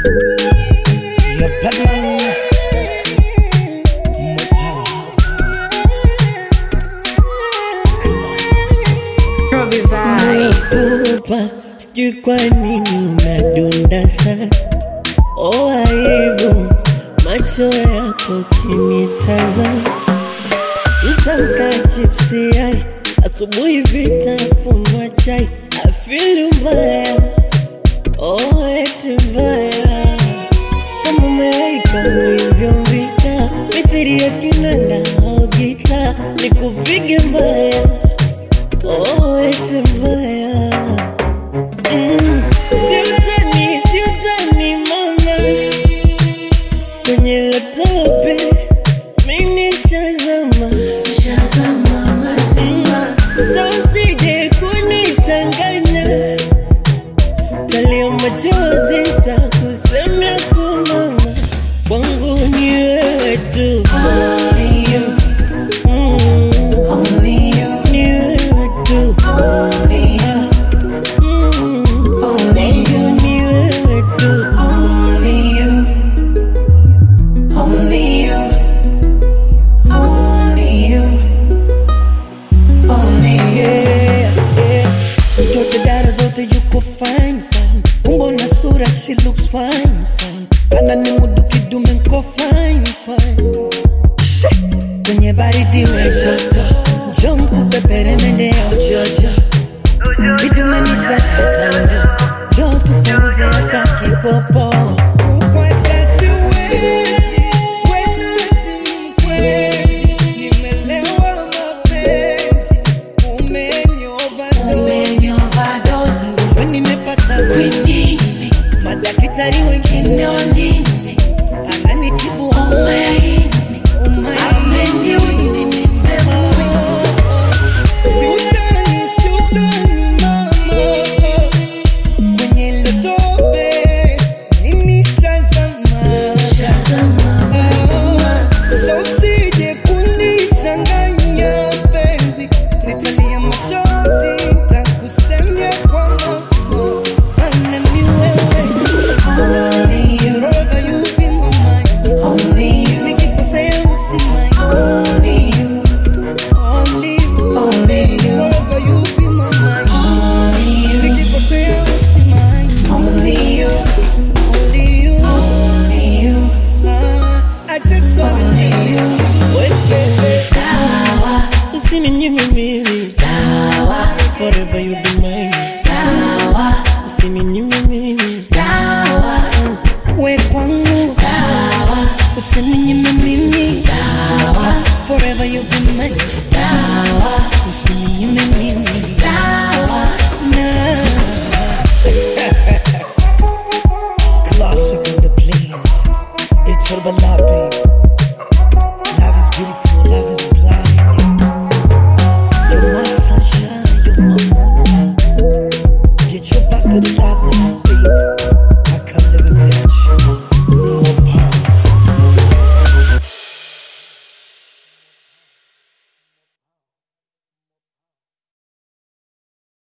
Your Batman, more power. Robbie Vibe. Nakupa, sijui kwa nini unadunda sana. Oh aibu, macho yako kinitazama. Nitamka chipsi yai, asubuhi vitafunwa chai. I feel mbaya, oh eti mbaya. Kama umeweka ulivyovika, mithili ya kinanda au gita. Nikupige mbaya, oh eti mbaya. Siutani mama, kwenye laptopi mimi shazama. So usije kunichanganya, talia machozi nitakusemea kwa mama. Kwangu ni wewe tu, Only you, only you, ni wewe tu, only you, only you, ni wewe tu. only you, only you, only you, only you. Mtoto dara zote yuko fine fine, umbo na sura she looks fine fine. Anani mudu kidume nko fine fine. Kwenye baridi we joto, njoo nikupepere mende ya ujojo. Kidume ni sasa sana, njoo tupunguze hata kikopo. Kukuacha siwezi, wena si mkwezi. Nimelewa mapenzi, Overdose, when nimepata quinini, madaktari wengine nonini, ananitibu oh my.